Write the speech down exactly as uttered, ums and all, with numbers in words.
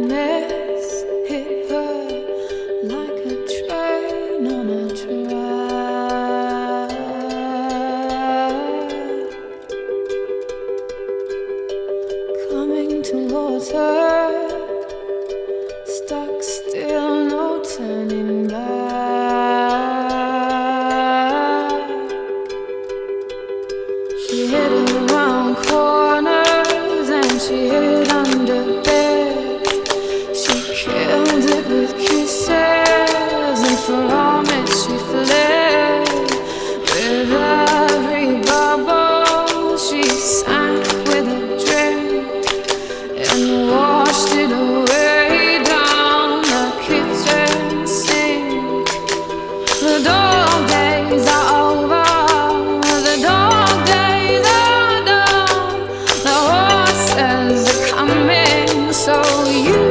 Loneliness hit her like a train on a track, coming towards her, stuck still, no turning back. She hid around corners and she hid under beds. She killed it with kisses, and from it she fled. With every bubble she sank with a drink and washed it away down the kitchen sink. The dog days are over, the dog days are done, the horses are coming, so you